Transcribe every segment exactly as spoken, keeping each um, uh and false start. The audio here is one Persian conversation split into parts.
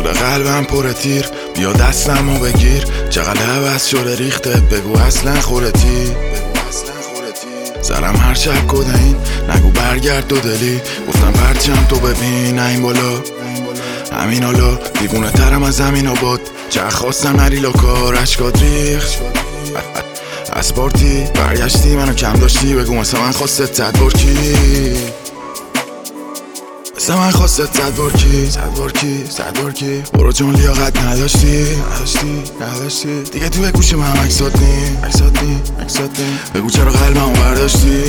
شده قلبم پر تیر، بیا دستمو بگیر، چقدر عوض شده ریختت، بگو اصلا خودتی. زرم هر شب کدین، نگو برگرد دو دلی، گفتم پرچم تو ببین این بالا همین حالا، دیوونه ترم از همین آباد، چه خواستم نری لاکار اشکات ریخت اسپارتی، برگشتی منو کم داشتی، بگو مثل من خواستت صدبار کی، مثل من خواستت صدبار کی، صدبار کی، صدبار کی، برو چون لیاقت نداشتی نداشتی نداشتی دیگه تو گوش من عکسات نی عکسات نی عکسات نی، بگو چرا قلبمو برداشتی،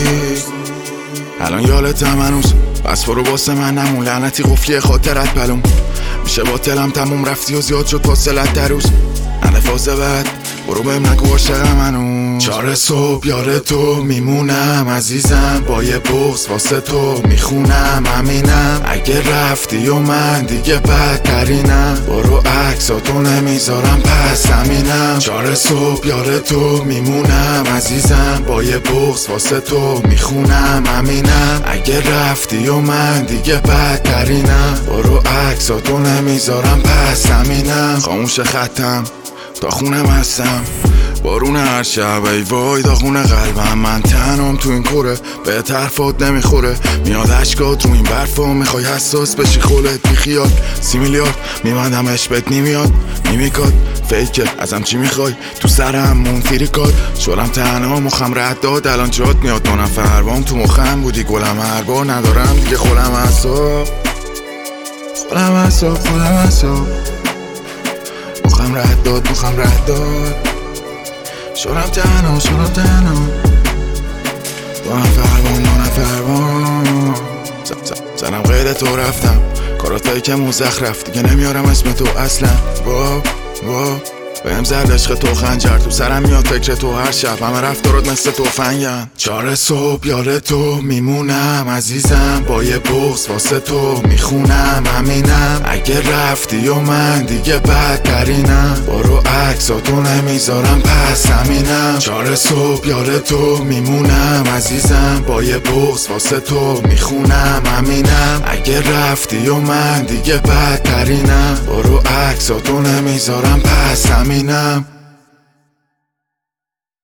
الان یالتم هنوز، بس برو واسه من نمون، لعنتی قفلی خاطرت بلوم میشه باطلم تموم، رفتی و زیاد شد فاصلت در روز، نده فازه بد برو بهم نگو عاشقم هنوز، چهار صبح یار تو میمونم عزیزم، با یه بغض واسه تو میخونم همینم، اگه رفتی و من دیگه بدترینم، برو عکساتو نمیذارم پس همینم، چهار صبح یار تو میمونم عزیزم، با یه بغض واسه تو میخونم همینم، اگه رفتی و من دیگه بدترینم، برو عکساتو نمیذارم پس همینم، خاموش خطم تا خونم هستم، بارون هر شب ای وای داغون قلبم، من تنم تو این کوره به طرفات نمیخوره، میاد اشکات رو این برفا، میخوای حساس بشی خولت بی خیال، سی میلیارد میبندمش بهت نمیاد نمیکاد، فیکه ازم چی میخوای تو سرم منفیریکات، شدم تنها مخم رد داد، الان جات میاد دو نفر بام تو مخم بودی گلم هر بار، ندارم دیگه خودم حساب خودم حساب خودم حساب، مخم رد داد مخم رد داد، شدم تنها شدم تنها، دو نفر بام دو نفر بام، زنم غیر تو رفتم، کاراتایی که مزخرف دیگه نمیارم اسم تو اصلا، وا وا بهم زد عشق تو خنجر، تو سرم میاد فکر تو هر شب، همه رفتارات مثل تفنگن، چهار صبح یار تو میمونم عزیزم، با یه بغض واسه تو میخونم همینم، اگه رفتی و من دیگه بدترینم، برو عکساتو نمیذارم پس همینم، چهار صبح یار تو میمونم عزیزم، با یه بغض واسه تو میخونم همینم، اگه رفتی و من دیگه بدترینم، برو عکساتو نمیذارم پس همینم.